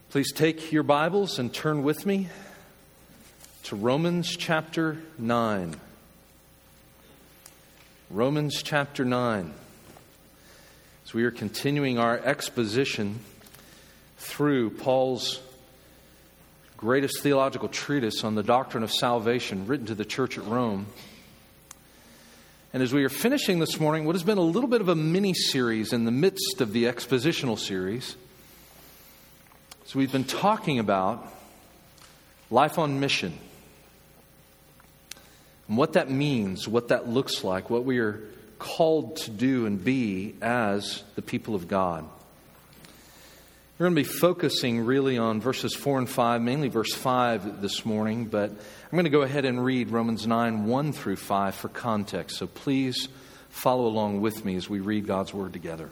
Please take your Bibles and turn with me to Romans chapter 9. Romans chapter 9. As we are continuing our exposition through Paul's greatest theological treatise on the doctrine of salvation written to the church at Rome. And as we are finishing this morning what has been a little bit of a mini-series in the midst of the expositional series, so we've been talking about life on mission and what that means, what that looks like, what we are called to do and be as the people of God. We're going to be focusing really on verses 4 and 5, mainly verse 5 this morning, but I'm going to go ahead and read Romans 9, 1 through 5 for context. So please follow along with me as we read God's Word together.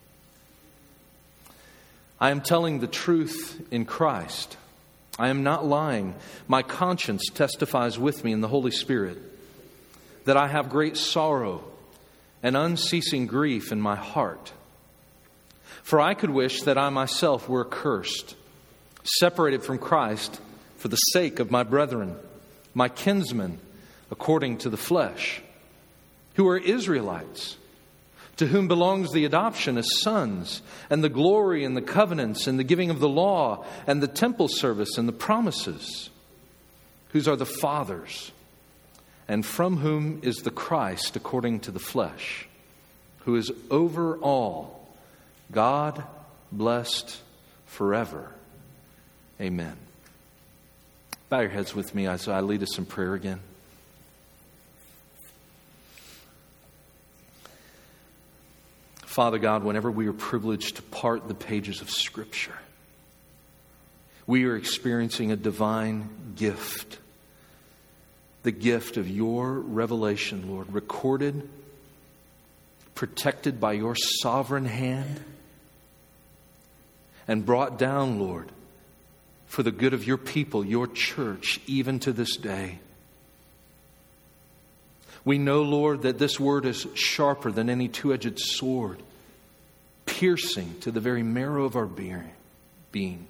I am telling the truth in Christ. I am not lying. My conscience testifies with me in the Holy Spirit that I have great sorrow and unceasing grief in my heart. For I could wish that I myself were accursed, separated from Christ for the sake of my brethren, my kinsmen according to the flesh, who are Israelites, to whom belongs the adoption as sons, and the glory and the covenants and the giving of the law and the temple service and the promises, whose are the fathers, and from whom is the Christ according to the flesh, who is over all, God blessed forever. Amen. Bow your heads with me as I lead us in prayer again. Father God, whenever we are privileged to part the pages of Scripture, we are experiencing a divine gift. The gift of your revelation, Lord, recorded, protected by your sovereign hand, and brought down, Lord, for the good of your people, your church, even to this day. We know, Lord, that this word is sharper than any two-edged sword, piercing to the very marrow of our being.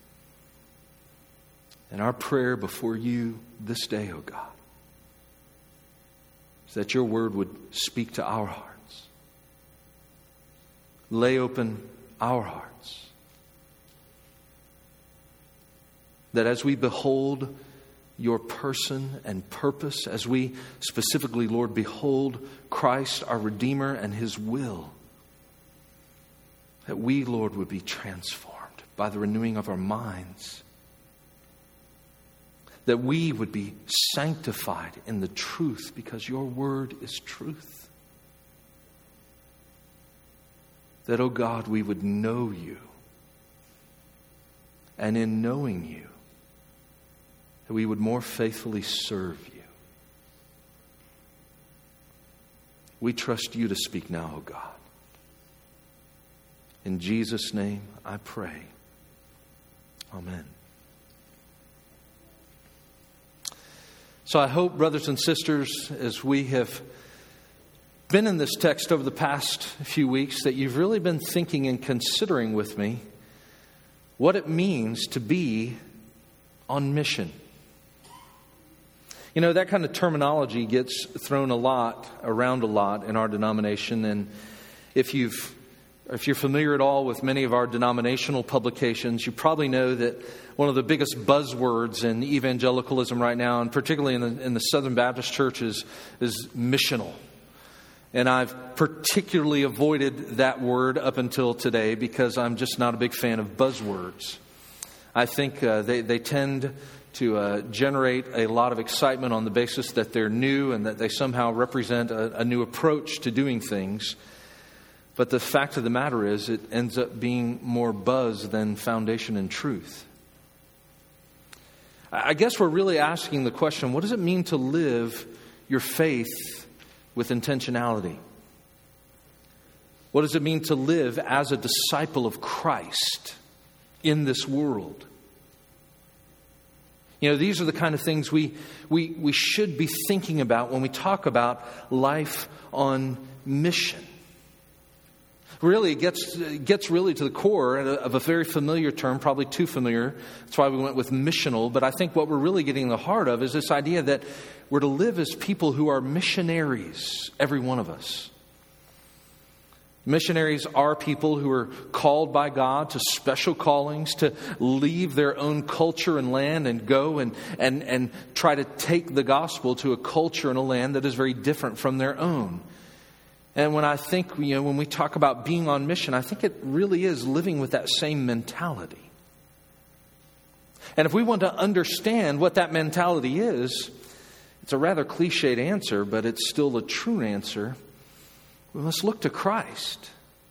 And our prayer before you this day, O God, is that your word would speak to our hearts, lay open our hearts, that as we behold your person and purpose, as we specifically, Lord, behold Christ, our Redeemer, and His will, that we, Lord, would be transformed by the renewing of our minds, that we would be sanctified in the truth because your word is truth, that, oh God, we would know you, and in knowing you, that we would more faithfully serve you. We trust you to speak now, O God. In Jesus' name I pray. Amen. So I hope, brothers and sisters, as we have been in this text over the past few weeks, that you've really been thinking and considering with me what it means to be on mission. You know, that kind of terminology gets thrown around a lot in our denomination. And if you're familiar at all with many of our denominational publications, you probably know that one of the biggest buzzwords in evangelicalism right now, and particularly in the Southern Baptist churches, is missional. And I've particularly avoided that word up until today because I'm just not a big fan of buzzwords. I think they tend to generate a lot of excitement on the basis that they're new and that they somehow represent a new approach to doing things. But the fact of the matter is, it ends up being more buzz than foundation and truth. I guess we're really asking the question, what does it mean to live your faith with intentionality? What does it mean to live as a disciple of Christ in this world? You know, these are the kind of things we should be thinking about when we talk about life on mission. Really, it gets really to the core of a very familiar term, probably too familiar. That's why we went with missional. But I think what we're really getting the heart of is this idea that we're to live as people who are missionaries, every one of us. Missionaries are people who are called by God to special callings, to leave their own culture and land and go and try to take the gospel to a culture and a land that is very different from their own. And when I think, when we talk about being on mission, I think it really is living with that same mentality. And if we want to understand what that mentality is, it's a rather cliched answer, but it's still a true answer. We must look to Christ.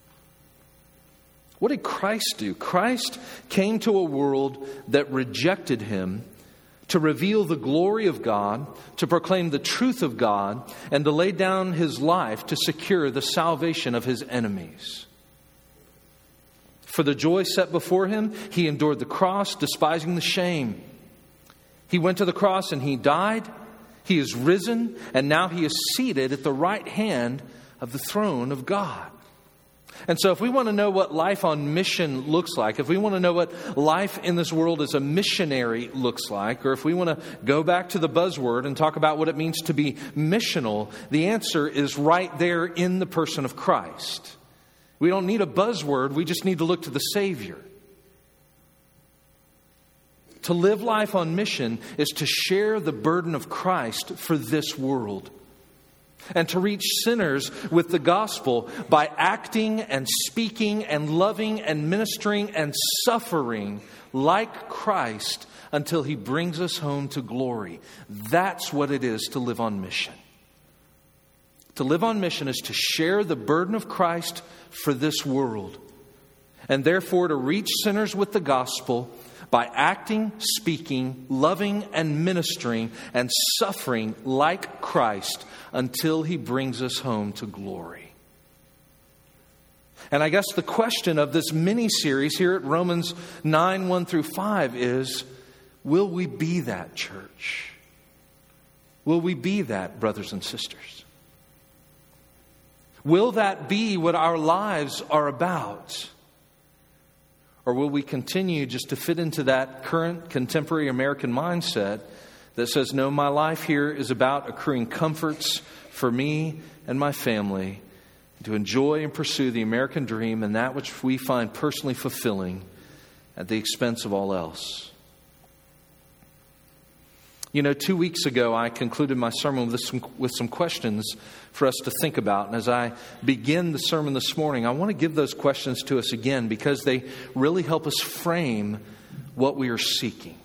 What did Christ do? Christ came to a world that rejected Him to reveal the glory of God, to proclaim the truth of God, and to lay down His life to secure the salvation of His enemies. For the joy set before Him, He endured the cross, despising the shame. He went to the cross and He died. He is risen, and now He is seated at the right hand of the throne of God. And so if we want to know what life on mission looks like, if we want to know what life in this world as a missionary looks like, or if we want to go back to the buzzword and talk about what it means to be missional, the answer is right there in the person of Christ. We don't need a buzzword, we just need to look to the Savior. To live life on mission is to share the burden of Christ for this world. And to reach sinners with the gospel by acting and speaking and loving and ministering and suffering like Christ until He brings us home to glory. That's what it is to live on mission. To live on mission is to share the burden of Christ for this world. And therefore to reach sinners with the gospel by acting, speaking, loving, and ministering and suffering like Christ until He brings us home to glory. And I guess the question of this mini-series here at Romans 9, 1 through 5 is, will we be that, church? Will we be that, brothers and sisters? Will that be what our lives are about? Or will we continue just to fit into that current contemporary American mindset that says, no, my life here is about accruing comforts for me and my family, to enjoy and pursue the American dream and that which we find personally fulfilling at the expense of all else? 2 weeks ago, I concluded my sermon with some questions for us to think about. And as I begin the sermon this morning, I want to give those questions to us again because they really help us frame what we are seeking.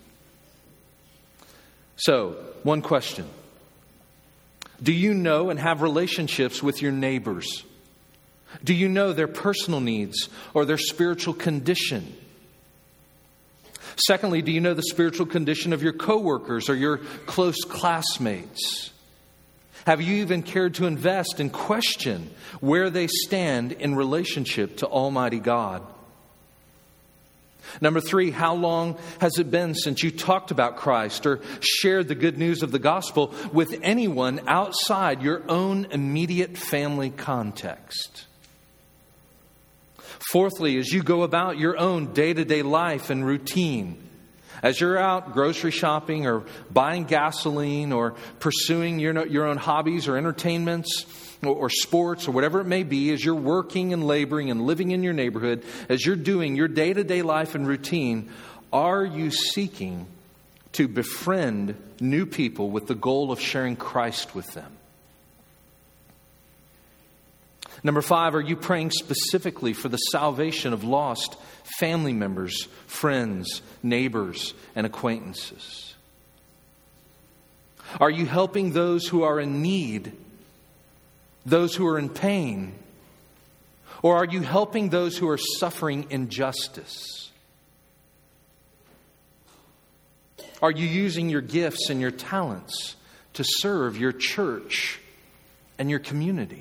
So, one question. Do you know and have relationships with your neighbors? Do you know their personal needs or their spiritual condition? Secondly, do you know the spiritual condition of your coworkers or your close classmates? Have you even cared to invest and question where they stand in relationship to Almighty God? Number 3, how long has it been since you talked about Christ or shared the good news of the gospel with anyone outside your own immediate family context? Fourthly, as you go about your own day-to-day life and routine, as you're out grocery shopping or buying gasoline or pursuing your own hobbies or entertainments or sports or whatever it may be, as you're working and laboring and living in your neighborhood, as you're doing your day-to-day life and routine, are you seeking to befriend new people with the goal of sharing Christ with them? Number 5, are you praying specifically for the salvation of lost family members, friends, neighbors, and acquaintances? Are you helping those who are in need, those who are in pain? Or are you helping those who are suffering injustice? Are you using your gifts and your talents to serve your church and your community?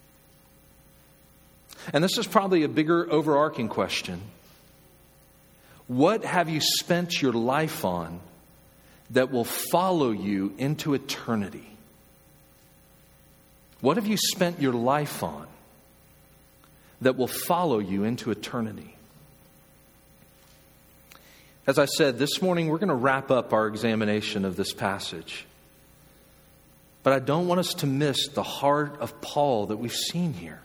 And this is probably a bigger overarching question. What have you spent your life on that will follow you into eternity? What have you spent your life on that will follow you into eternity. As I said, this morning we're going to wrap up our examination of this passage. But I don't want us to miss the heart of Paul that we've seen here.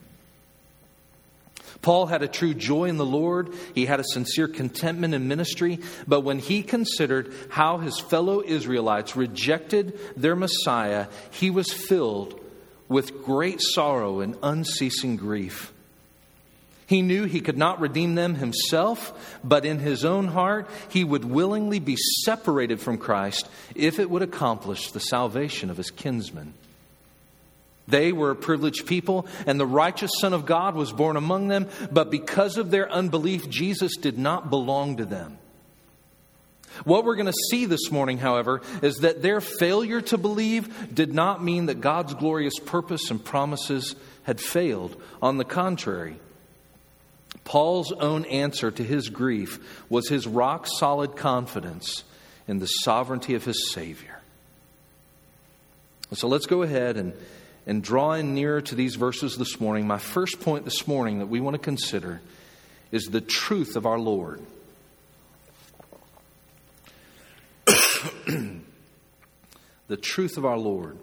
Paul had a true joy in the Lord. He had a sincere contentment in ministry. But when he considered how his fellow Israelites rejected their Messiah, he was filled with great sorrow and unceasing grief. He knew he could not redeem them himself, but in his own heart, he would willingly be separated from Christ if it would accomplish the salvation of his kinsmen. They were a privileged people, and the righteous Son of God was born among them, but because of their unbelief, Jesus did not belong to them. What we're going to see this morning, however, is that their failure to believe did not mean that God's glorious purpose and promises had failed. On the contrary, Paul's own answer to his grief was his rock-solid confidence in the sovereignty of his Savior. So let's go ahead and draw in nearer to these verses this morning. My first point this morning that we want to consider is the truth of our Lord. The truth of our Lord.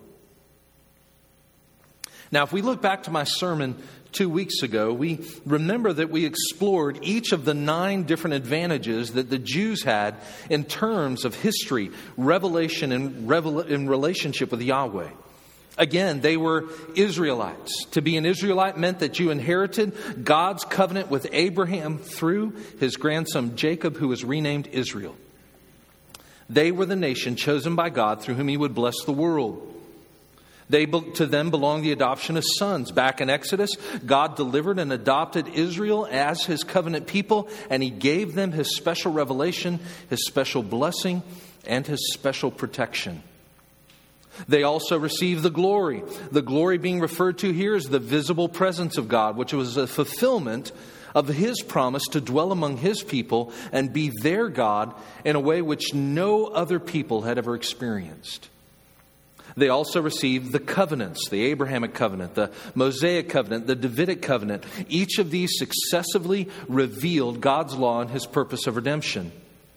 Now, if we look back to my sermon 2 weeks ago, we remember that we explored each of the 9 different advantages that the Jews had in terms of history, revelation, and in relationship with Yahweh. Again, they were Israelites. To be an Israelite meant that you inherited God's covenant with Abraham through his grandson Jacob, who was renamed Israel. They were the nation chosen by God through whom he would bless the world. To them belonged the adoption of sons. Back in Exodus, God delivered and adopted Israel as his covenant people, and he gave them his special revelation, his special blessing, and his special protection. They also received the glory. The glory being referred to here is the visible presence of God, which was a fulfillment of his promise to dwell among his people and be their God in a way which no other people had ever experienced. They also received the covenants, the Abrahamic covenant, the Mosaic covenant, the Davidic covenant. Each of these successively revealed God's law and his purpose of redemption.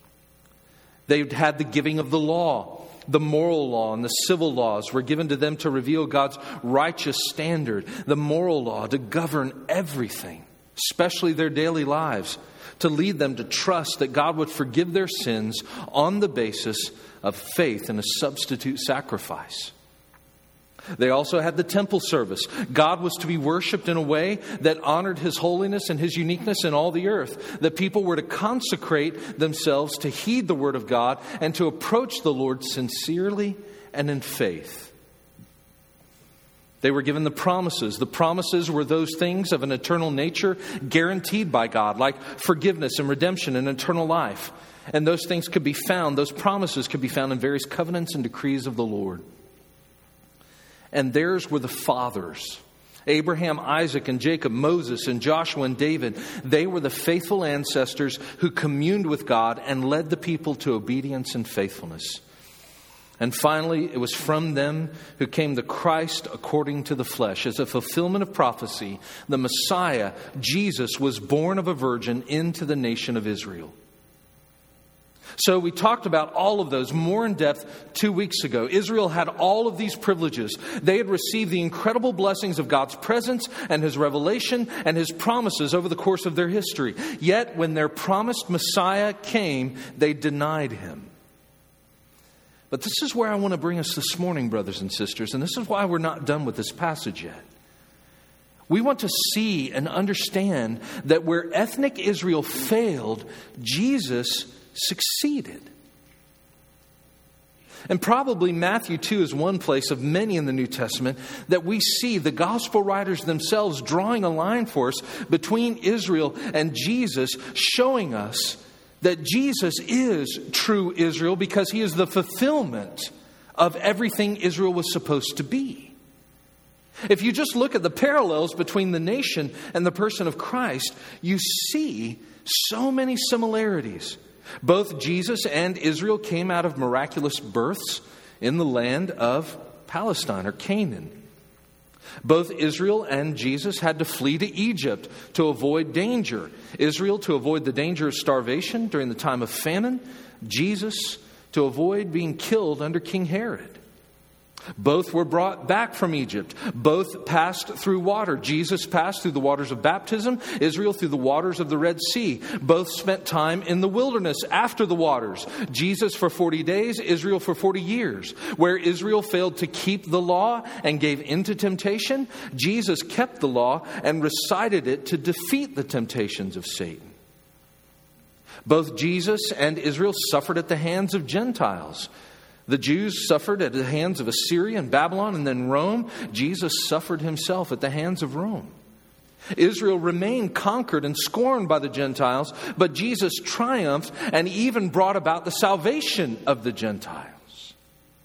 They had the giving of the law. The moral law and the civil laws were given to them to reveal God's righteous standard. The moral law to govern everything, especially their daily lives, to lead them to trust that God would forgive their sins on the basis of faith in a substitute sacrifice. They also had the temple service. God was to be worshipped in a way that honored his holiness and his uniqueness in all the earth. The people were to consecrate themselves to heed the word of God and to approach the Lord sincerely and in faith. They were given the promises. The promises were those things of an eternal nature guaranteed by God, like forgiveness and redemption and eternal life. And those things could be found, those promises could be found in various covenants and decrees of the Lord. And theirs were the fathers. Abraham, Isaac, and Jacob, Moses, and Joshua, and David. They were the faithful ancestors who communed with God and led the people to obedience and faithfulness. And finally, it was from them who came the Christ according to the flesh. As a fulfillment of prophecy, the Messiah, Jesus, was born of a virgin into the nation of Israel. So we talked about all of those more in depth 2 weeks ago. Israel had all of these privileges. They had received the incredible blessings of God's presence and his revelation and his promises over the course of their history. Yet when their promised Messiah came, they denied him. But this is where I want to bring us this morning, brothers and sisters, and this is why we're not done with this passage yet. We want to see and understand that where ethnic Israel failed, Jesus succeeded. And probably Matthew 2 is one place of many in the New Testament that we see the gospel writers themselves drawing a line for us between Israel and Jesus, showing us that Jesus is true Israel because he is the fulfillment of everything Israel was supposed to be. If you just look at the parallels between the nation and the person of Christ, you see so many similarities. Both Jesus and Israel came out of miraculous births in the land of Palestine or Canaan. Both Israel and Jesus had to flee to Egypt to avoid danger. Israel to avoid the danger of starvation during the time of famine. Jesus to avoid being killed under King Herod. Both were brought back from Egypt. Both passed through water. Jesus passed through the waters of baptism. Israel through the waters of the Red Sea. Both spent time in the wilderness after the waters. Jesus for 40 days, Israel for 40 years. Where Israel failed to keep the law and gave into temptation, Jesus kept the law and recited it to defeat the temptations of Satan. Both Jesus and Israel suffered at the hands of Gentiles. The Jews suffered at the hands of Assyria and Babylon, and then Rome. Jesus suffered himself at the hands of Rome. Israel remained conquered and scorned by the Gentiles, but Jesus triumphed and even brought about the salvation of the Gentiles.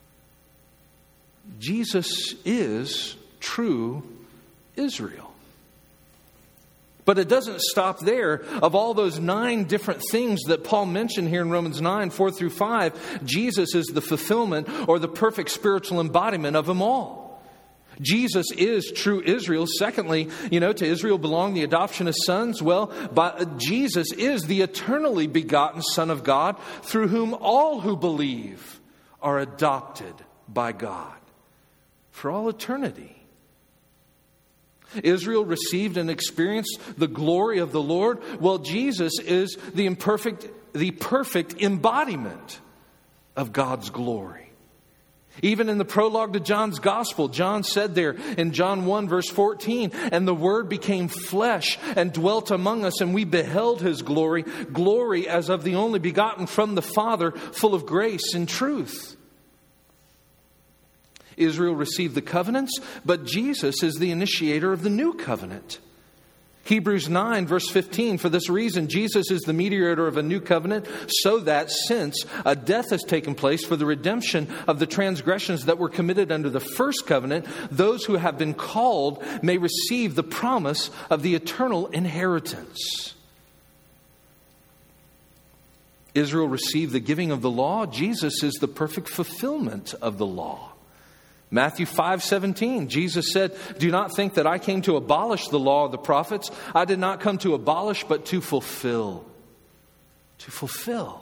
Jesus is true Israel. But it doesn't stop there. Of all those 9 different things that Paul mentioned here in Romans 9, 4 through 5, Jesus is the fulfillment or the perfect spiritual embodiment of them all. Jesus is true Israel. Secondly, to Israel belong the adoption of sons. Well, Jesus is the eternally begotten Son of God, through whom all who believe are adopted by God for all eternity. Israel received and experienced the glory of the Lord. Well, Jesus is the perfect embodiment of God's glory. Even in the prologue to John's Gospel, John said there in John 1 verse 14, "And the Word became flesh and dwelt among us, and we beheld His glory, glory as of the only begotten from the Father, full of grace and truth." Israel received the covenants, but Jesus is the initiator of the new covenant. Hebrews 9 verse 15, "For this reason Jesus is the mediator of a new covenant, so that since a death has taken place for the redemption of the transgressions that were committed under the first covenant, those who have been called may receive the promise of the eternal inheritance." Israel received the giving of the law. Jesus is the perfect fulfillment of the law. Matthew 5:17, Jesus said, "Do not think that I came to abolish the law of the prophets. I did not come to abolish, but to fulfill." To fulfill.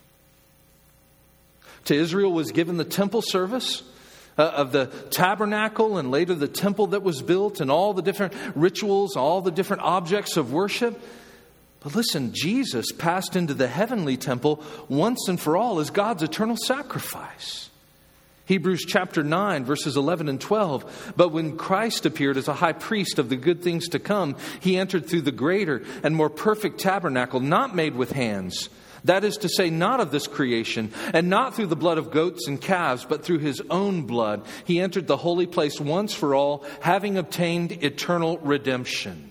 To Israel was given the temple service of the tabernacle, and later the temple that was built, and all the different rituals, all the different objects of worship. But listen, Jesus passed into the heavenly temple once and for all as God's eternal sacrifice. Hebrews chapter 9, verses 11 and 12. "But when Christ appeared as a high priest of the good things to come, He entered through the greater and more perfect tabernacle, not made with hands. That is to say, not of this creation, and not through the blood of goats and calves, but through His own blood. He entered the holy place once for all, having obtained eternal redemption."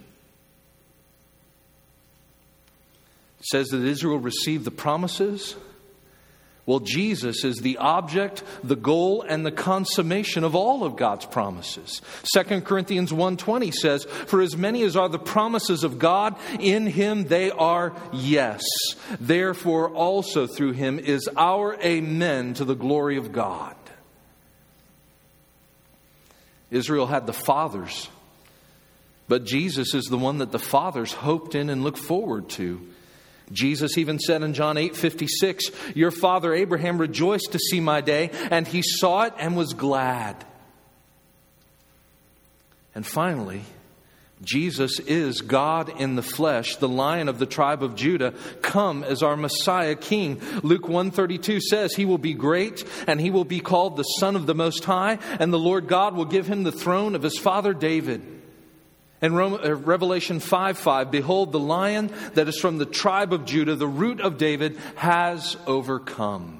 It says that Israel received the promises. Well, Jesus is the object, the goal, and the consummation of all of God's promises. 2 Corinthians 1:20 says, "For as many as are the promises of God, in Him they are yes. Therefore also through Him is our amen to the glory of God." Israel had the fathers, but Jesus is the one that the fathers hoped in and looked forward to. Jesus even said in John 8:56, "Your father Abraham rejoiced to see my day, and he saw it and was glad." And finally, Jesus is God in the flesh, the Lion of the tribe of Judah, come as our Messiah King. Luke 1:32 says, "He will be great, and He will be called the Son of the Most High, and the Lord God will give Him the throne of His father David." In Revelation 5:5, "Behold, the Lion that is from the tribe of Judah, the root of David, has overcome."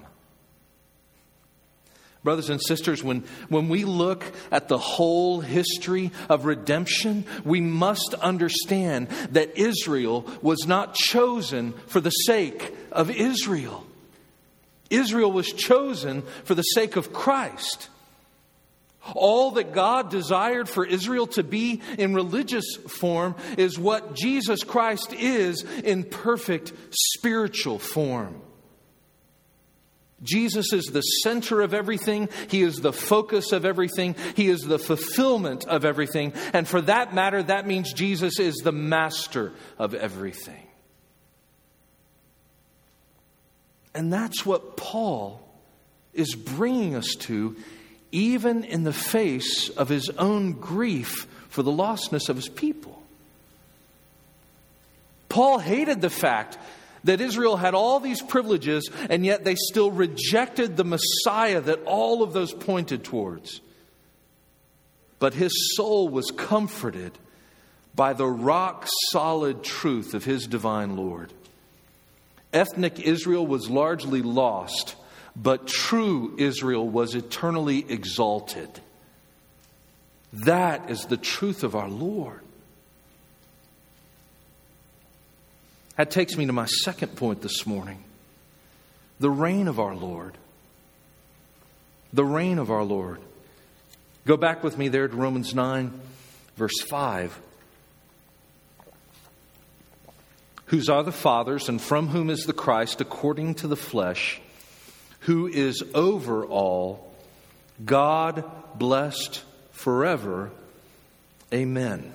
Brothers and sisters, when we look at the whole history of redemption, we must understand that Israel was not chosen for the sake of Israel. Israel was chosen for the sake of Christ. All that God desired for Israel to be in religious form is what Jesus Christ is in perfect spiritual form. Jesus is the center of everything. He is the focus of everything. He is the fulfillment of everything. And for that matter, that means Jesus is the master of everything. And that's what Paul is bringing us to, even in the face of his own grief for the lostness of his people. Paul hated the fact that Israel had all these privileges, and yet they still rejected the Messiah that all of those pointed towards. But his soul was comforted by the rock-solid truth of his divine Lord. Ethnic Israel was largely lost, but true Israel was eternally exalted. That is the truth of our Lord. That takes me to my second point this morning. The reign of our Lord. The reign of our Lord. Go back with me there to Romans 9, verse 5. Whose are the fathers, and from whom is the Christ, according to the flesh, who is over all, God blessed forever. Amen.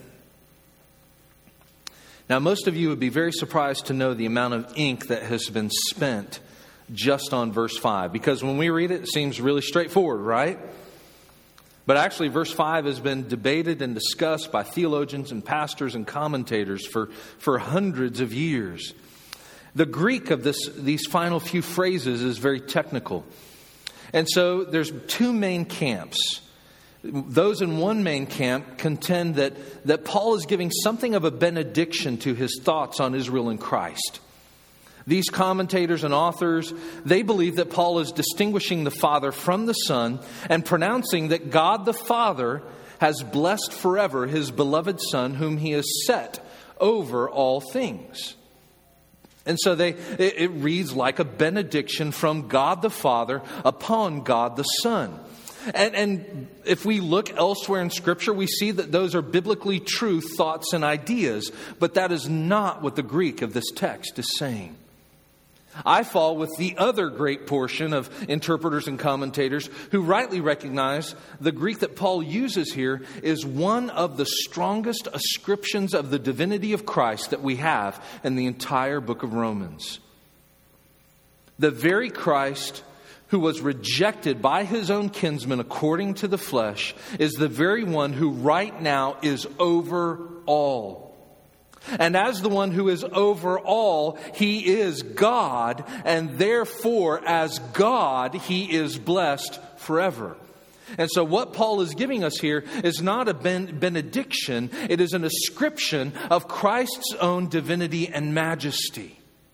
Now, most of you would be very surprised to know the amount of ink that has been spent just on verse 5. Because when we read it, it seems really straightforward, right? But actually, verse 5 has been debated and discussed by theologians and pastors and commentators for hundreds of years. The Greek of these final few phrases is very technical. And so there's two main camps. Those in one main camp contend that Paul is giving something of a benediction to his thoughts on Israel and Christ. These commentators and authors, they believe that Paul is distinguishing the Father from the Son and pronouncing that God the Father has blessed forever His beloved Son, whom He has set over all things. And so it reads like a benediction from God the Father upon God the Son. And if we look elsewhere in Scripture, we see that those are biblically true thoughts and ideas. But that is not what the Greek of this text is saying. I fall with the other great portion of interpreters and commentators who rightly recognize the Greek that Paul uses here is one of the strongest ascriptions of the divinity of Christ that we have in the entire book of Romans. The very Christ who was rejected by His own kinsmen according to the flesh is the very one who right now is over all. And as the one who is over all, He is God, and therefore as God, He is blessed forever. And so what Paul is giving us here is not a benediction, it is an ascription of Christ's own divinity and majesty.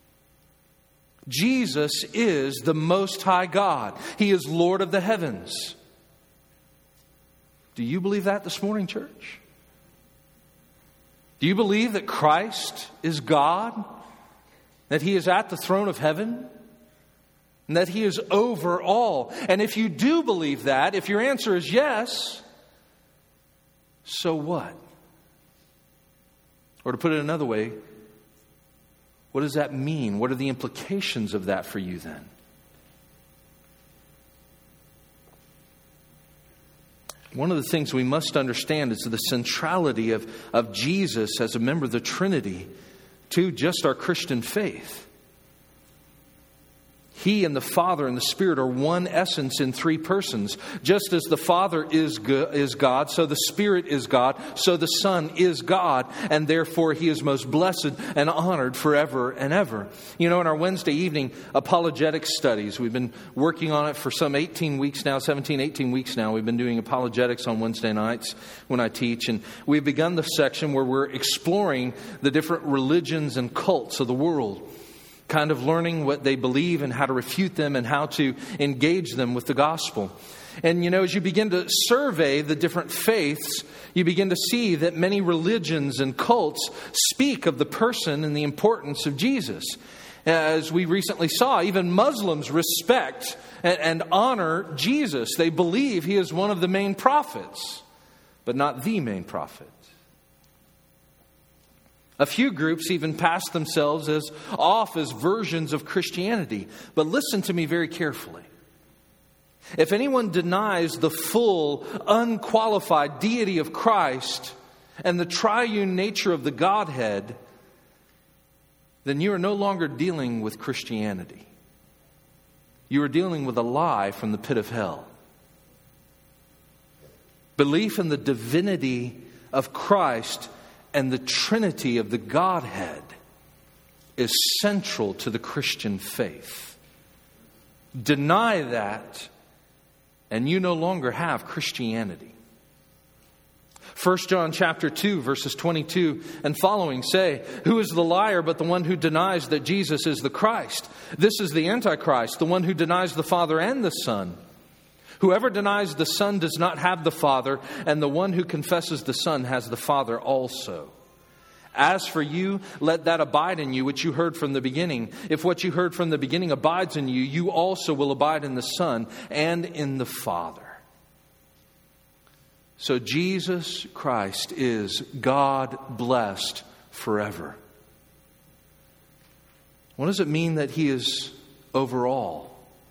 Jesus is the Most High God. He is Lord of the heavens. Do you believe that this morning, church? Do you believe that Christ is God? That He is at the throne of heaven? And that He is over all? And if you do believe that, if your answer is yes, so what? Or to put it another way, what does that mean? What are the implications of that for you then? One of the things we must understand is the centrality of Jesus as a member of the Trinity to just our Christian faith. He and the Father and the Spirit are one essence in three persons. Just as the Father is God, so the Spirit is God, so the Son is God, and therefore He is most blessed and honored forever and ever. You know, in our Wednesday evening apologetics studies, we've been working on it for some 18 weeks now, we've been doing apologetics on Wednesday nights when I teach, and we've begun the section where we're exploring the different religions and cults of the world. Kind of learning what they believe and how to refute them and how to engage them with the gospel. And you know, as you begin to survey the different faiths, you begin to see that many religions and cults speak of the person and the importance of Jesus. As we recently saw, even Muslims respect and honor Jesus. They believe He is one of the main prophets, but not the main prophet. A few groups even pass themselves off as versions of Christianity. But listen to me very carefully. If anyone denies the full, unqualified deity of Christ and the triune nature of the Godhead, then you are no longer dealing with Christianity. You are dealing with a lie from the pit of hell. Belief in the divinity of Christ and the Trinity of the Godhead is central to the Christian faith. Deny that, and you no longer have Christianity. 1 John chapter 2, verses 22 and following say, "Who is the liar but the one who denies that Jesus is the Christ? This is the Antichrist, the one who denies the Father and the Son. Whoever denies the Son does not have the Father, and the one who confesses the Son has the Father also. As for you, let that abide in you which you heard from the beginning. If what you heard from the beginning abides in you, you also will abide in the Son and in the Father." So Jesus Christ is God blessed forever. What does it mean that He is over all?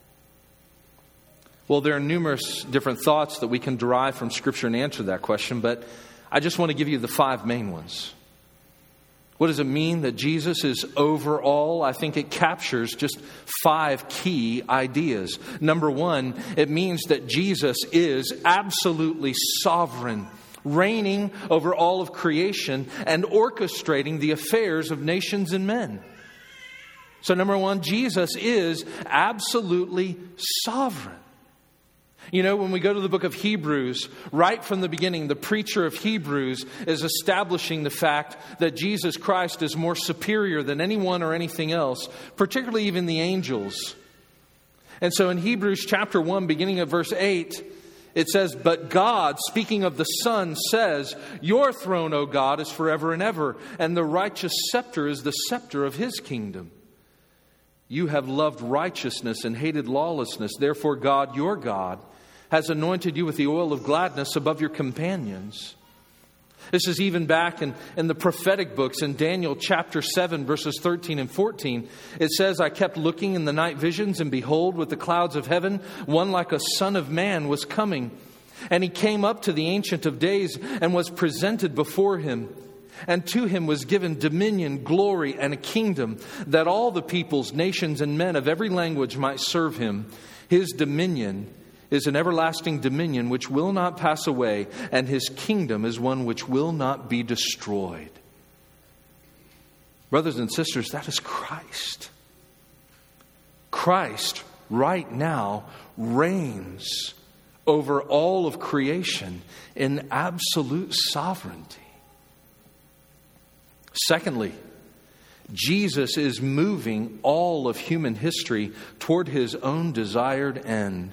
Well, there are numerous different thoughts that we can derive from Scripture and answer that question, but I just want to give you the 5 main ones. What does it mean that Jesus is over all? I think it captures just 5 key ideas. Number 1, it means that Jesus is absolutely sovereign, reigning over all of creation and orchestrating the affairs of nations and men. So number 1, Jesus is absolutely sovereign. You know, when we go to the book of Hebrews, right from the beginning, the preacher of Hebrews is establishing the fact that Jesus Christ is more superior than anyone or anything else, particularly even the angels. And so in Hebrews chapter 1, beginning at verse 8, it says, "But God, speaking of the Son, says, 'Your throne, O God, is forever and ever, and the righteous scepter is the scepter of His kingdom. You have loved righteousness and hated lawlessness. Therefore God, your God, has anointed you with the oil of gladness above your companions.'" This is even back in the prophetic books in Daniel chapter 7, verses 13 and 14. It says, "I kept looking in the night visions, and behold, with the clouds of heaven, one like a son of man was coming. And he came up to the Ancient of Days and was presented before him. And to him was given dominion, glory, and a kingdom, that all the peoples, nations, and men of every language might serve him. His dominion is an everlasting dominion which will not pass away, and His kingdom is one which will not be destroyed." Brothers and sisters, that is Christ. Christ right now reigns over all of creation in absolute sovereignty. Secondly, Jesus is moving all of human history toward His own desired end.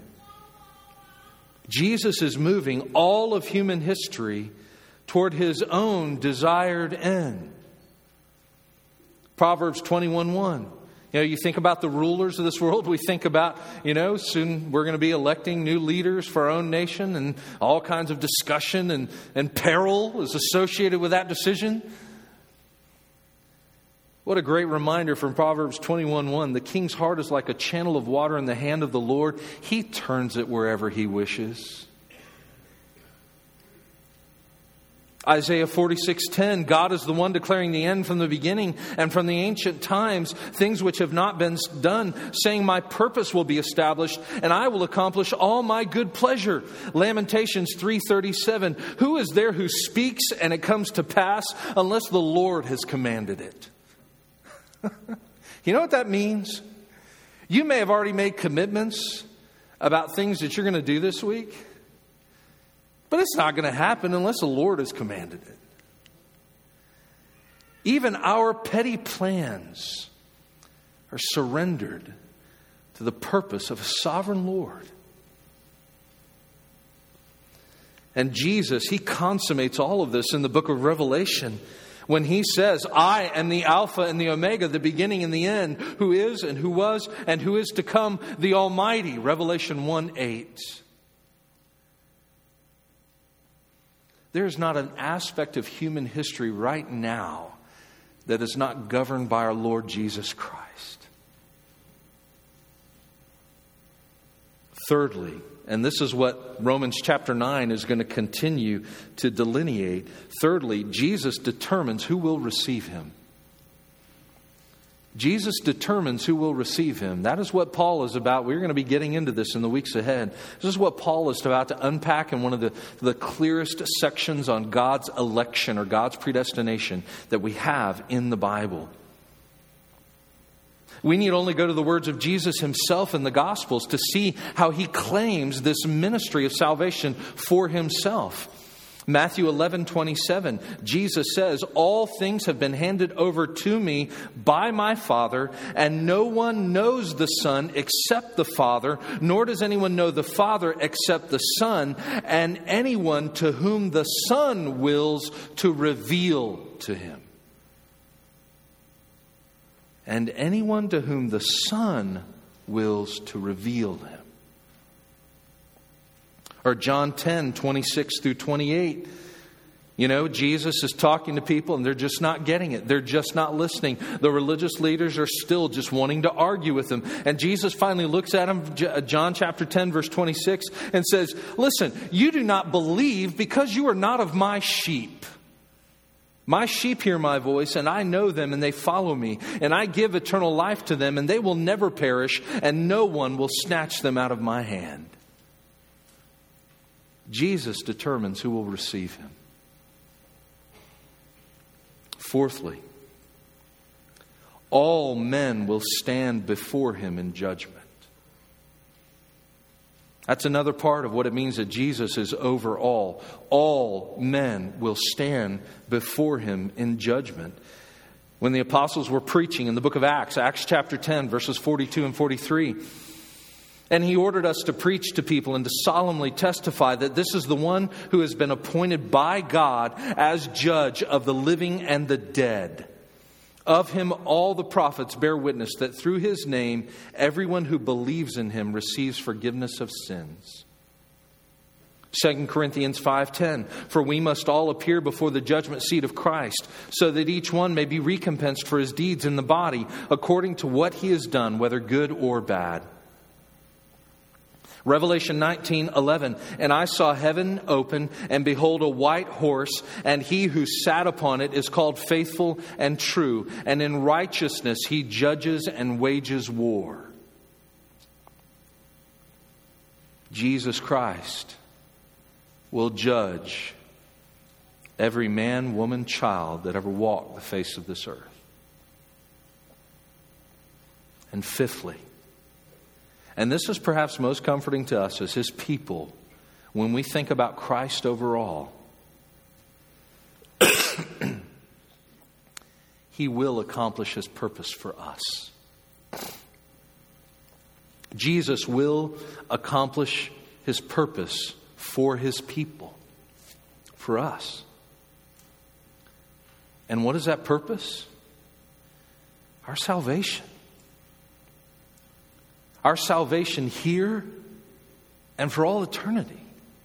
Jesus is moving all of human history toward His own desired end. Proverbs 21:1. You know, you think about the rulers of this world. We think about, soon we're going to be electing new leaders for our own nation, and all kinds of discussion and peril is associated with that decision. What a great reminder from Proverbs 21:1. "The king's heart is like a channel of water in the hand of the Lord. He turns it wherever He wishes." Isaiah 46:10. "God is the one declaring the end from the beginning, and from the ancient times, things which have not been done, saying, 'My purpose will be established, and I will accomplish all my good pleasure.'" Lamentations 3:37. "Who is there who speaks and it comes to pass, unless the Lord has commanded it?" You know what that means? You may have already made commitments about things that you're going to do this week, but it's not going to happen unless the Lord has commanded it. Even our petty plans are surrendered to the purpose of a sovereign Lord. And Jesus, He consummates all of this in the book of Revelation when He says, "I am the Alpha and the Omega, the beginning and the end, who is and who was and who is to come, the Almighty." Revelation 1:8. There is not an aspect of human history right now that is not governed by our Lord Jesus Christ. Thirdly, and this is what Romans chapter 9 is going to continue to delineate. Thirdly, Jesus determines who will receive him. Jesus determines who will receive him. That is what Paul is about. We're going to be getting into this in the weeks ahead. This is what Paul is about to unpack in one of the clearest sections on God's election or God's predestination that we have in the Bible. We need only go to the words of Jesus himself in the Gospels to see how he claims this ministry of salvation for himself. Matthew 11:27, Jesus says, "All things have been handed over to me by my Father, and no one knows the Son except the Father, nor does anyone know the Father except the Son, and anyone to whom the Son wills to reveal to him." And anyone to whom the Son wills to reveal him. Or John 10:26-28. You know, Jesus is talking to people and they're just not getting it. They're just not listening. The religious leaders are still just wanting to argue with him. And Jesus finally looks at him, John chapter 10, verse 26, and says, "Listen, you do not believe because you are not of my sheep. My sheep hear my voice, and I know them, and they follow me. And I give eternal life to them, and they will never perish, and no one will snatch them out of my hand." Jesus determines who will receive him. Fourthly, all men will stand before him in judgment. That's another part of what it means that Jesus is over all. All men will stand before him in judgment. When the apostles were preaching in the book of Acts, Acts chapter 10, verses 42 and 43, and he ordered us to preach to people and to solemnly testify that this is the one who has been appointed by God as judge of the living and the dead. Of him all the prophets bear witness that through his name everyone who believes in him receives forgiveness of sins. 2 Corinthians 5:10, "For we must all appear before the judgment seat of Christ, so that each one may be recompensed for his deeds in the body, according to what he has done, whether good or bad." Revelation 19:11, "And I saw heaven open, and behold a white horse, and he who sat upon it is called Faithful and True, and in righteousness he judges and wages war." Jesus Christ will judge every man, woman, child that ever walked the face of this earth. And fifthly, and this is perhaps most comforting to us as his people, when we think about Christ overall, he will accomplish his purpose for us. Jesus will accomplish his purpose for his people, for us. And what is that purpose? Our salvation. Our salvation here and for all eternity.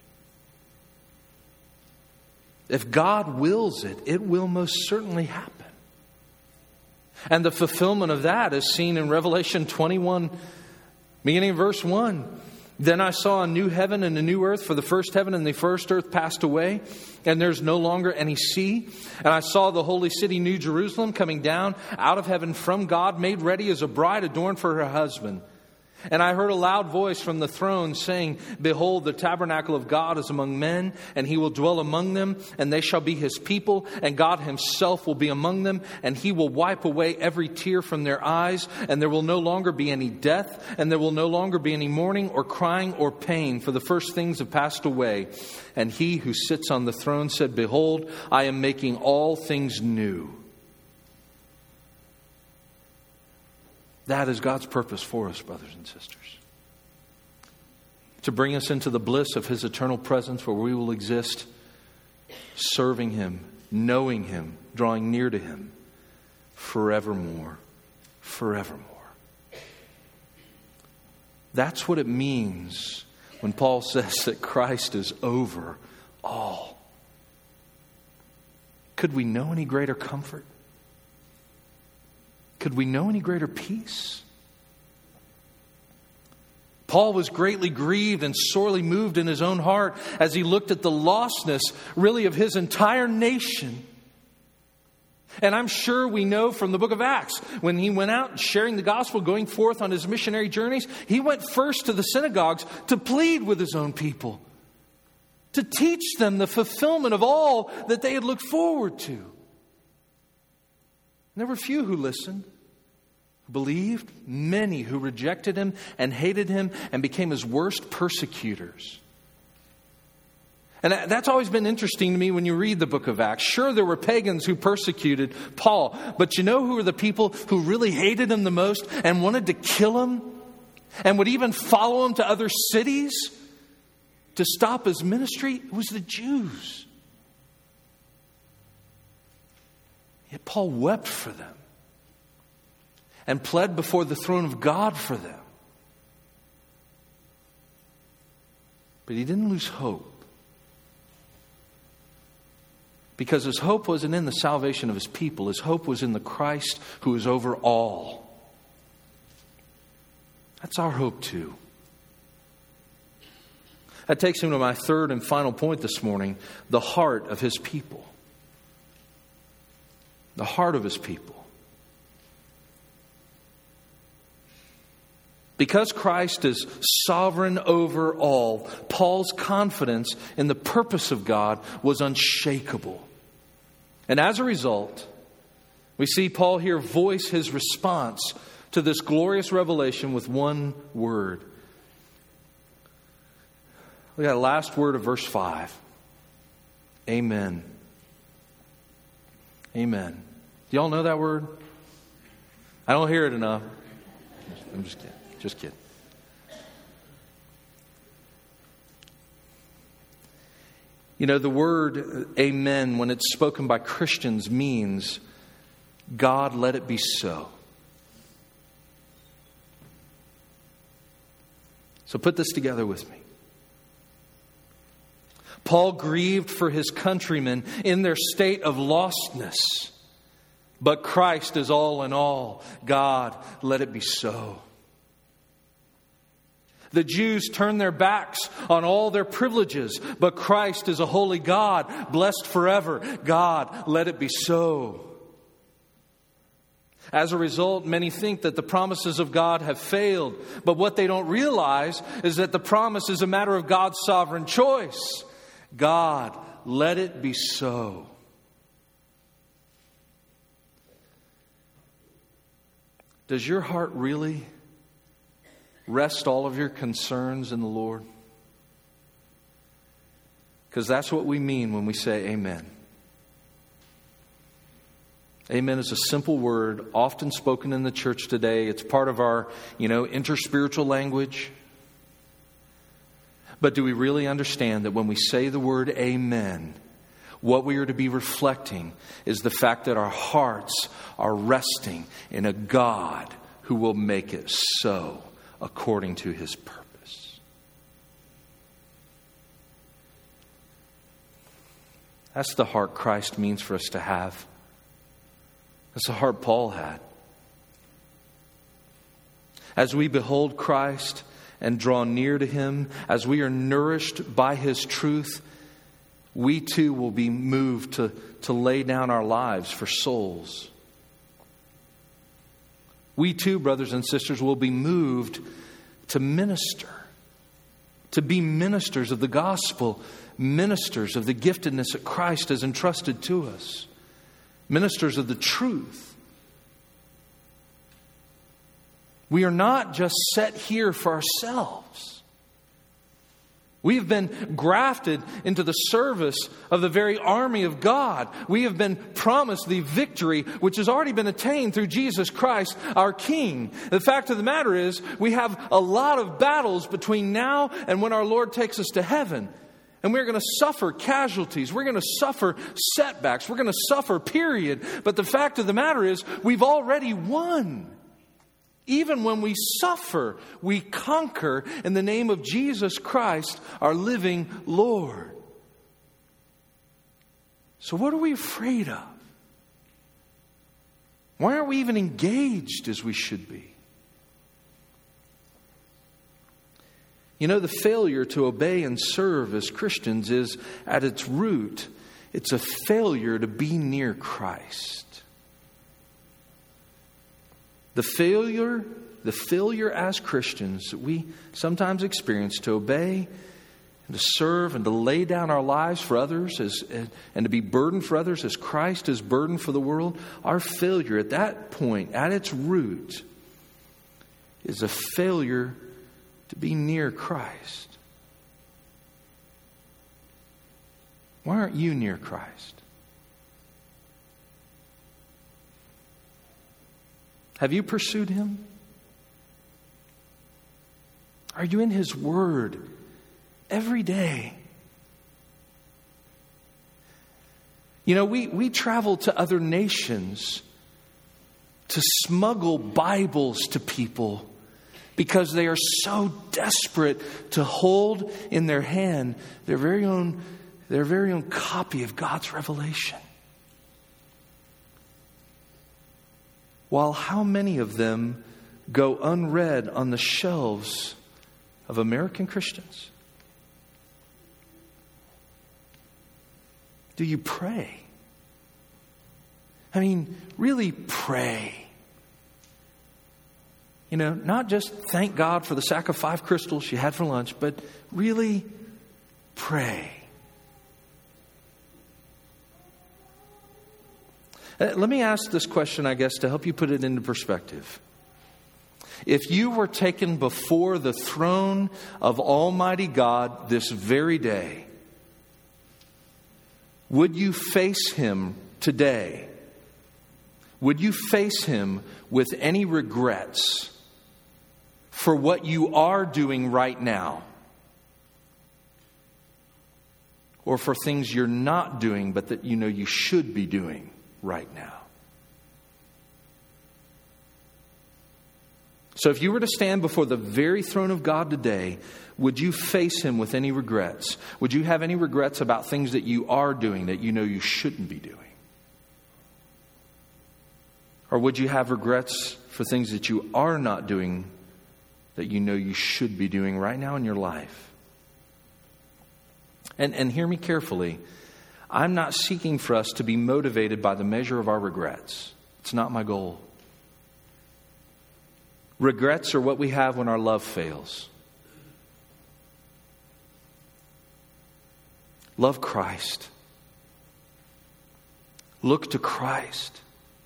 If God wills it, it will most certainly happen. And the fulfillment of that is seen in Revelation 21, beginning in verse 1. "Then I saw a new heaven and a new earth, for the first heaven and the first earth passed away, and there's no longer any sea. And I saw the holy city, New Jerusalem, coming down out of heaven from God, made ready as a bride adorned for her husband. And I heard a loud voice from the throne saying, 'Behold, the tabernacle of God is among men, and he will dwell among them, and they shall be his people, and God himself will be among them, and he will wipe away every tear from their eyes, and there will no longer be any death, and there will no longer be any mourning or crying or pain, for the first things have passed away.' And he who sits on the throne said, 'Behold, I am making all things new.'" That is God's purpose for us, brothers and sisters. To bring us into the bliss of his eternal presence, where we will exist serving him, knowing him, drawing near to him forevermore. Forevermore. That's what it means when Paul says that Christ is over all. Could we know any greater comfort? Could we know any greater peace? Paul was greatly grieved and sorely moved in his own heart as he looked at the lostness, really, of his entire nation. And I'm sure we know from the book of Acts, when he went out sharing the gospel, going forth on his missionary journeys, he went first to the synagogues to plead with his own people, to teach them the fulfillment of all that they had looked forward to. And there were few who listened, who believed, many who rejected him and hated him and became his worst persecutors. And that's always been interesting to me when you read the book of Acts. Sure, there were pagans who persecuted Paul, but you know who were the people who really hated him the most and wanted to kill him and would even follow him to other cities to stop his ministry? It was the Jews. Yet Paul wept for them and pled before the throne of God for them. But he didn't lose hope. Because his hope wasn't in the salvation of his people. His hope was in the Christ who is over all. That's our hope too. That takes me to my third and final point this morning. The heart of his people. The heart of his people. Because Christ is sovereign over all, Paul's confidence in the purpose of God was unshakable. And as a result, we see Paul here voice his response to this glorious revelation with one word. Look at the last word of verse 5. Amen. Amen. Do y'all know that word? I don't hear it enough. I'm just kidding. Just kidding. You know, the word amen, when it's spoken by Christians, means God, let it be so. So put this together with me. Paul grieved for his countrymen in their state of lostness. But Christ is all in all. God, let it be so. The Jews turned their backs on all their privileges, but Christ is a holy God, blessed forever. God, let it be so. As a result, many think that the promises of God have failed, but what they don't realize is that the promise is a matter of God's sovereign choice. God, let it be so. Does your heart really rest all of your concerns in the Lord? Because that's what we mean when we say amen. Amen is a simple word, often spoken in the church today. It's part of our, interspiritual language. But do we really understand that when we say the word amen, what we are to be reflecting is the fact that our hearts are resting in a God who will make it so according to His purpose. That's the heart Christ means for us to have. That's the heart Paul had. As we behold Christ and draw near to Him, as we are nourished by His truth, we too will be moved to lay down our lives for souls. We too, brothers and sisters, will be moved to minister, to be ministers of the gospel, ministers of the giftedness that Christ has entrusted to us, ministers of the truth. We are not just set here for ourselves. We have been grafted into the service of the very army of God. We have been promised the victory which has already been attained through Jesus Christ, our King. The fact of the matter is, we have a lot of battles between now and when our Lord takes us to heaven. And we're going to suffer casualties. We're going to suffer setbacks. We're going to suffer, period. But the fact of the matter is, we've already won. Even when we suffer, we conquer in the name of Jesus Christ, our living Lord. So what are we afraid of? Why aren't we even engaged as we should be? You know, the failure to obey and serve as Christians is, at its root, it's a failure to be near Christ. The failure as Christians that we sometimes experience to obey and to serve and to lay down our lives for others and to be burdened for others as Christ is burdened for the world, our failure at that point, at its root, is a failure to be near Christ. Why aren't you near Christ? Have you pursued Him? Are you in His Word every day? You know, we travel to other nations to smuggle Bibles to people because they are so desperate to hold in their hand their very own copy of God's revelation. While how many of them go unread on the shelves of American Christians? Do you pray? I mean, really pray. You know, not just thank God for the sack of 5 crystals you had for lunch, but really pray. Let me ask this question, I guess, to help you put it into perspective. If you were taken before the throne of Almighty God this very day, would you face Him today? Would you face Him with any regrets for what you are doing right now? Or for things you're not doing, but that you know you should be doing right now? So if you were to stand before the very throne of God today, would you face Him with any regrets? Would you have any regrets about things that you are doing that you know you shouldn't be doing? Or would you have regrets for things that you are not doing that you know you should be doing right now in your life? And hear me carefully. I'm not seeking for us to be motivated by the measure of our regrets. It's not my goal. Regrets are what we have when our love fails. Love Christ. Look to Christ.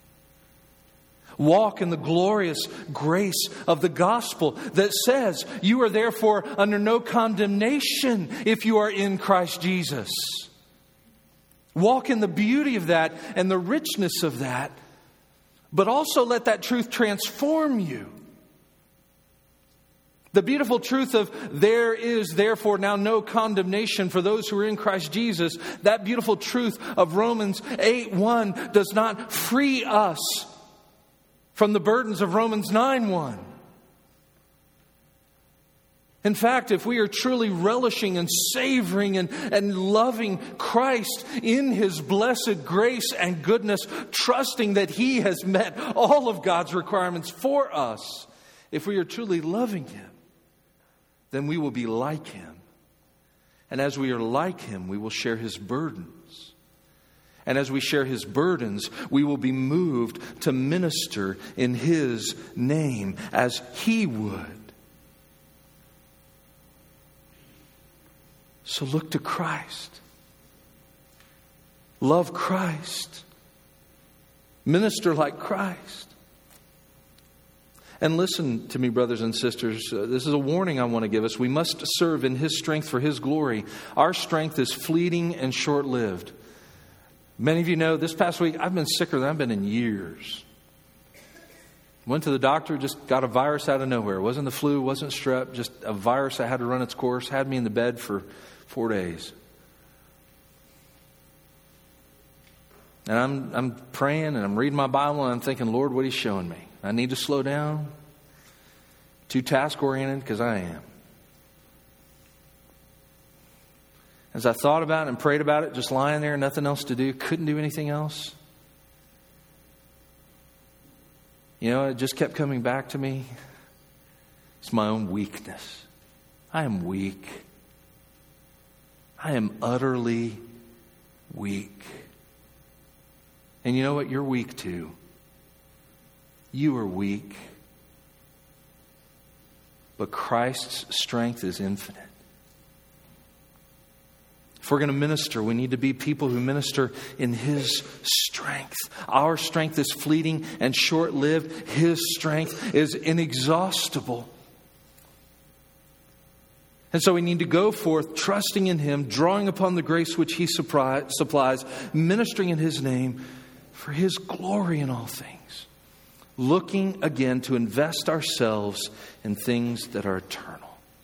Walk in the glorious grace of the gospel that says you are therefore under no condemnation if you are in Christ Jesus. Walk in the beauty of that and the richness of that, but also let that truth transform you. The beautiful truth of there is therefore now no condemnation for those who are in Christ Jesus. That beautiful truth of Romans 8:1 does not free us from the burdens of Romans 9:1. In fact, if we are truly relishing and savoring and loving Christ in His blessed grace and goodness, trusting that He has met all of God's requirements for us, if we are truly loving Him, then we will be like Him. And as we are like Him, we will share His burdens. And as we share His burdens, we will be moved to minister in His name as He would. So look to Christ. Love Christ. Minister like Christ. And listen to me, brothers and sisters. This is a warning I want to give us. We must serve in His strength for His glory. Our strength is fleeting and short-lived. Many of you know this past week I've been sicker than I've been in years. Went to the doctor, just got a virus out of nowhere. It wasn't the flu, it wasn't strep, just a virus that had to run its course. Had me in the bed for 4 days. And I'm praying and I'm reading my Bible and I'm thinking, Lord, what are you showing me? I need to slow down. Too task-oriented, because I am. As I thought about it and prayed about it, just lying there, nothing else to do, couldn't do anything else. it just kept coming back to me. It's my own weakness. I am weak. I am utterly weak. And you know what? You're weak too. You are weak. But Christ's strength is infinite. If we're going to minister, we need to be people who minister in His strength. Our strength is fleeting and short-lived. His strength is inexhaustible. And so we need to go forth trusting in Him, drawing upon the grace which He supplies, ministering in His name for His glory in all things. Looking again to invest ourselves in things that are eternal.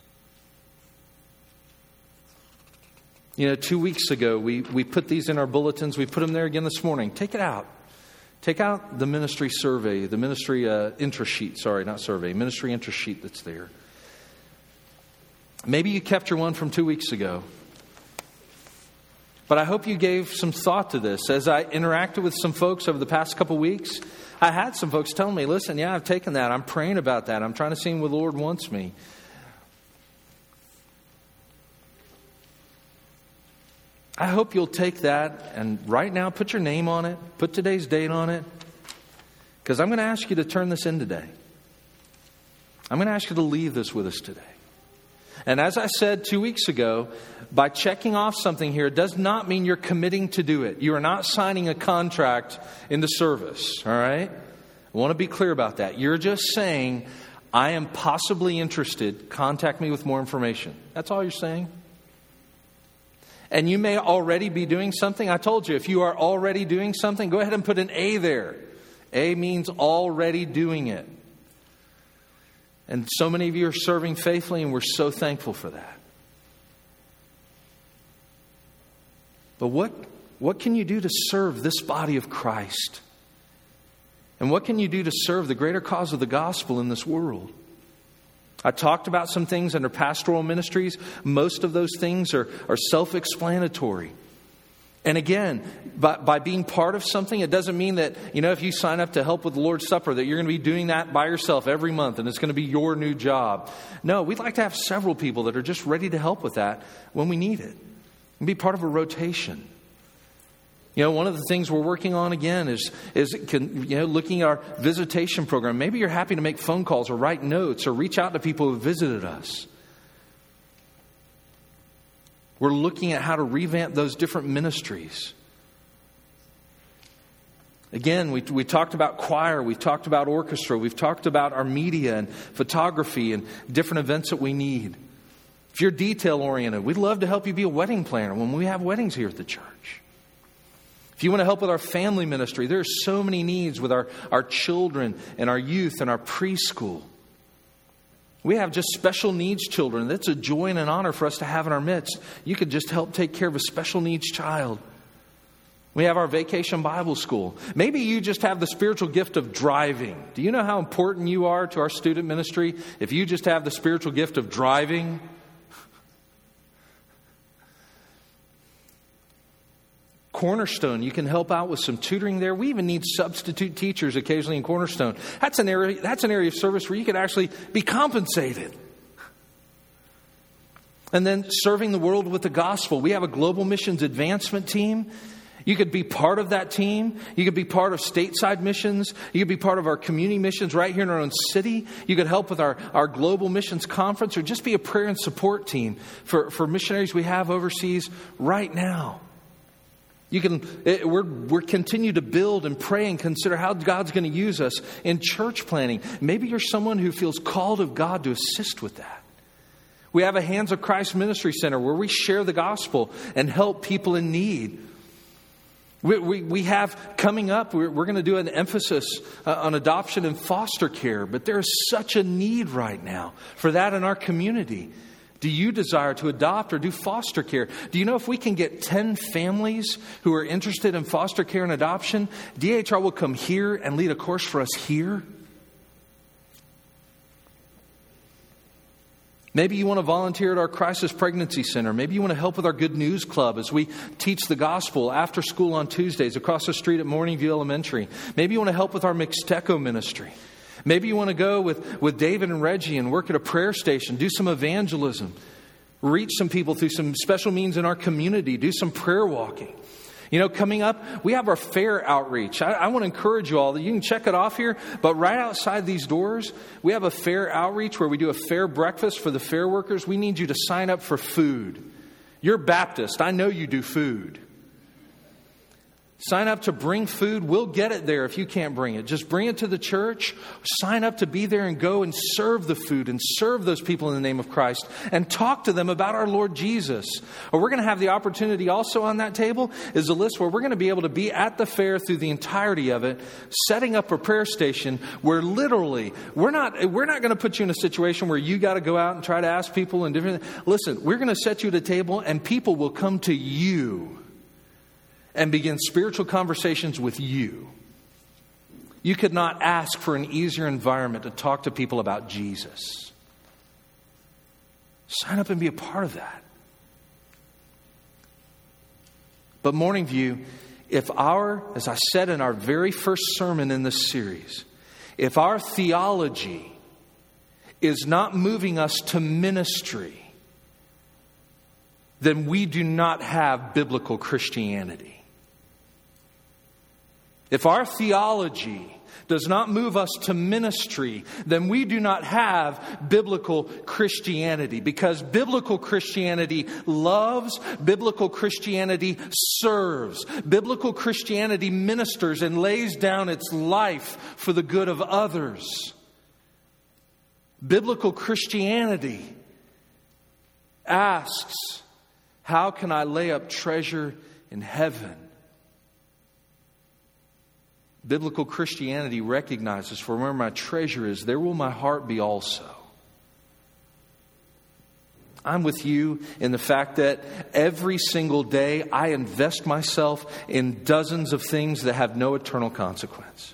2 weeks ago, we put these in our bulletins. We put them there again this morning. Take it out. Take out the ministry survey, the ministry interest sheet. Sorry, not survey. Ministry interest sheet that's there. Maybe you kept your one from 2 weeks ago. But I hope you gave some thought to this. As I interacted with some folks over the past couple weeks, I had some folks telling me, listen, I've taken that. I'm praying about that. I'm trying to see where the Lord wants me. I hope you'll take that and right now put your name on it. Put today's date on it. Because I'm going to ask you to turn this in today. I'm going to ask you to leave this with us today. And as I said 2 weeks ago, by checking off something here, it does not mean you're committing to do it. You are not signing a contract into service. All right? I want to be clear about that. You're just saying, I am possibly interested. Contact me with more information. That's all you're saying. And you may already be doing something. I told you, if you are already doing something, go ahead and put an A there. A means already doing it. And so many of you are serving faithfully, and we're so thankful for that. But what can you do to serve this body of Christ? And what can you do to serve the greater cause of the gospel in this world? I talked about some things under pastoral ministries. Most of those things are self-explanatory. And again, by being part of something, it doesn't mean that, if you sign up to help with the Lord's Supper, that you're going to be doing that by yourself every month and it's going to be your new job. No, we'd like to have several people that are just ready to help with that when we need it. And be part of a rotation. One of the things we're working on again is looking at our visitation program. Maybe you're happy to make phone calls or write notes or reach out to people who visited us. We're looking at how to revamp those different ministries. Again, we talked about choir, we've talked about orchestra, we've talked about our media and photography and different events that we need. If you're detail-oriented, we'd love to help you be a wedding planner when we have weddings here at the church. If you want to help with our family ministry, there are so many needs with our children and our youth and our preschool. We have just special needs children. That's a joy and an honor for us to have in our midst. You could just help take care of a special needs child. We have our vacation Bible school. Maybe you just have the spiritual gift of driving. Do you know how important you are to our student ministry if you just have the spiritual gift of driving? Cornerstone, you can help out with some tutoring there. We even need substitute teachers occasionally in Cornerstone. That's an area of service where you could actually be compensated. And then serving the world with the gospel. We have a global missions advancement team. You could be part of that team. You could be part of stateside missions. You could be part of our community missions right here in our own city. You could help with our global missions conference, or just be a prayer and support team for missionaries we have overseas right now. We're continue to build and pray and consider how God's going to use us in church planning. Maybe you're someone who feels called of God to assist with that. We have a Hands of Christ Ministry Center where we share the gospel and help people in need. We have coming up, we're going to do an emphasis on adoption and foster care, but there is such a need right now for that in our community. Do you desire to adopt or do foster care? Do you know if we can get 10 families who are interested in foster care and adoption, DHR will come here and lead a course for us here? Maybe you want to volunteer at our Crisis Pregnancy Center. Maybe you want to help with our Good News Club as we teach the gospel after school on Tuesdays across the street at Morningview Elementary. Maybe you want to help with our Mixteco ministry. Maybe you want to go with David and Reggie and work at a prayer station, do some evangelism, reach some people through some special means in our community, do some prayer walking. You know, coming up, we have our fair outreach. I want to encourage you all that you can check it off here, but right outside these doors, we have a fair outreach where we do a fair breakfast for the fair workers. We need you to sign up for food. You're Baptist. I know you do food. Sign up to bring food. We'll get it there if you can't bring it. Just bring it to the church. Sign up to be there and go and serve the food and serve those people in the name of Christ and talk to them about our Lord Jesus. Or we're going to have the opportunity also on that table is a list where we're going to be able to be at the fair through the entirety of it, setting up a prayer station where literally we're not going to put you in a situation where you got to go out and try to ask people and different. Listen, we're going to set you at a table and people will come to you and begin spiritual conversations with you. You could not ask for an easier environment to talk to people about Jesus. Sign up and be a part of that. But Morningview, as I said in our very first sermon in this series, if our theology is not moving us to ministry, then we do not have biblical Christianity. If our theology does not move us to ministry, then we do not have biblical Christianity. Because biblical Christianity loves, biblical Christianity serves, biblical Christianity ministers and lays down its life for the good of others. Biblical Christianity asks, how can I lay up treasure in heaven? Biblical Christianity recognizes, for where my treasure is, there will my heart be also. I'm with you in the fact that every single day I invest myself in dozens of things that have no eternal consequence.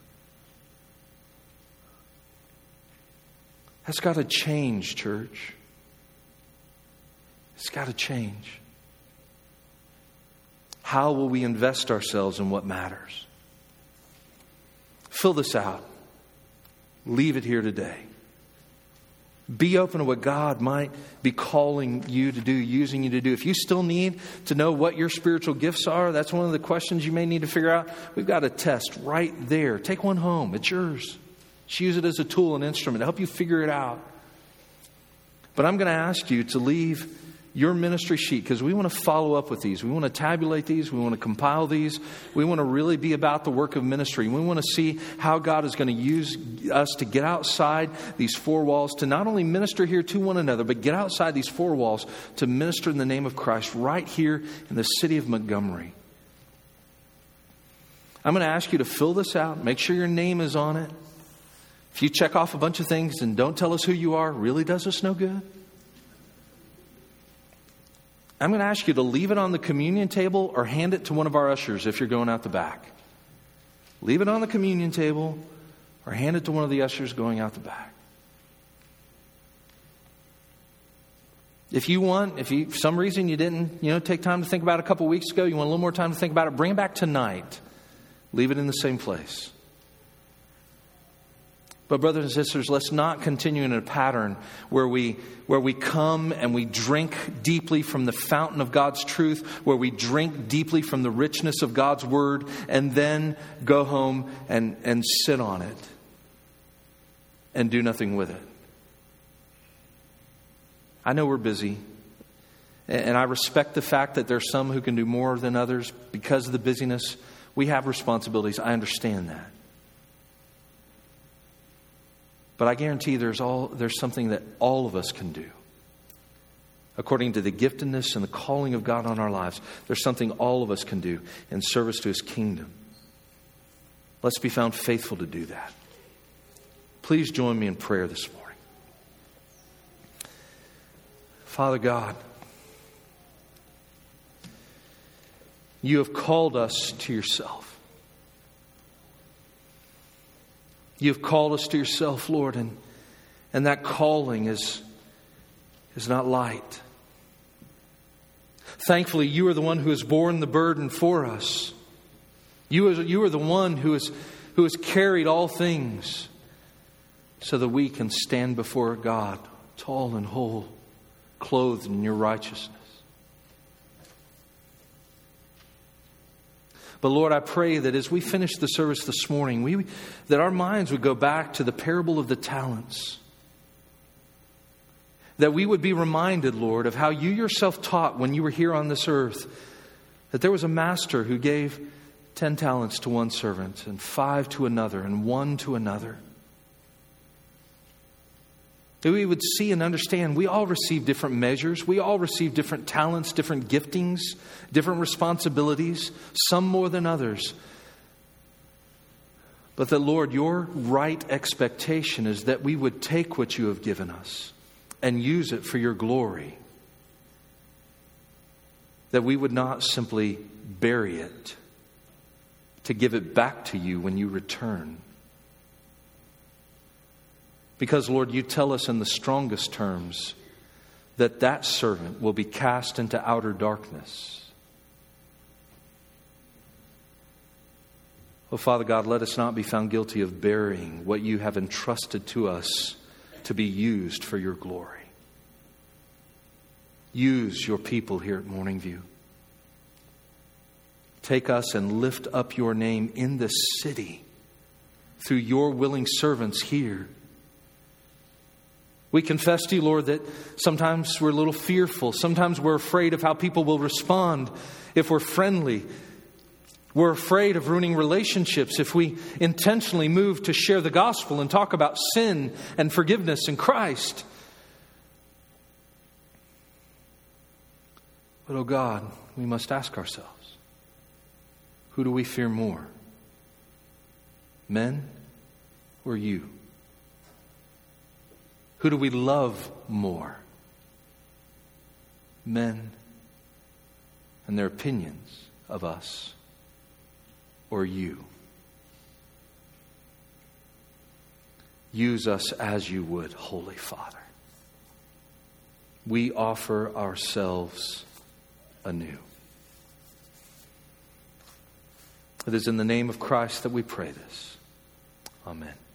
That's got to change, church. It's got to change. How will we invest ourselves in what matters? Fill this out. Leave it here today. Be open to what God might be calling you to do, using you to do. If you still need to know what your spiritual gifts are, that's one of the questions you may need to figure out. We've got a test right there. Take one home. It's yours. Just use it as a tool, an instrument to help you figure it out. But I'm going to ask you to leave your ministry sheet, because we want to follow up with these. We want to tabulate these. We want to compile these. We want to really be about the work of ministry. We want to see how God is going to use us to get outside these four walls, to not only minister here to one another, but get outside these four walls to minister in the name of Christ right here in the city of Montgomery. I'm going to ask you to fill this out. Make sure your name is on it. If you check off a bunch of things and don't tell us who you are, it really does us no good. I'm going to ask you to leave it on the communion table or hand it to one of our ushers if you're going out the back. Leave it on the communion table or hand it to one of the ushers going out the back. If you for some reason you didn't, take time to think about it a couple weeks ago, you want a little more time to think about it, bring it back tonight. Leave it in the same place. But brothers and sisters, let's not continue in a pattern where we come and we drink deeply from the fountain of God's truth, where we drink deeply from the richness of God's word, and then go home and sit on it and do nothing with it. I know we're busy, and I respect the fact that there's some who can do more than others because of the busyness. We have responsibilities. I understand that. But I guarantee there's something that all of us can do. According to the giftedness and the calling of God on our lives, there's something all of us can do in service to His kingdom. Let's be found faithful to do that. Please join me in prayer this morning. Father God, You have called us to Yourself. You have called us to Yourself, Lord, and that calling is is not light. Thankfully, you are the one who has borne the burden for us. You are the one who has carried all things so that we can stand before God, tall and whole, clothed in your righteousness. But Lord, I pray that as we finish the service this morning, that our minds would go back to the parable of the talents. That we would be reminded, Lord, of how you yourself taught when you were here on this earth, that there was a master who gave 10 talents to one servant, and 5 to another, and 1 to another. That we would see and understand we all receive different measures. We all receive different talents, different giftings, different responsibilities, some more than others. But that, Lord, your right expectation is that we would take what you have given us and use it for your glory. That we would not simply bury it to give it back to you when you return. Because, Lord, you tell us in the strongest terms that servant will be cast into outer darkness. Oh, Father God, let us not be found guilty of burying what you have entrusted to us to be used for your glory. Use your people here at Morning View. Take us and lift up your name in this city through your willing servants here. We confess to you, Lord, that sometimes we're a little fearful. Sometimes we're afraid of how people will respond if we're friendly. We're afraid of ruining relationships if we intentionally move to share the gospel and talk about sin and forgiveness in Christ. But, oh God, we must ask ourselves, who do we fear more? Men or you? Who do we love more? Men and their opinions of us, or you? Use us as you would, Holy Father. We offer ourselves anew. It is in the name of Christ that we pray this. Amen.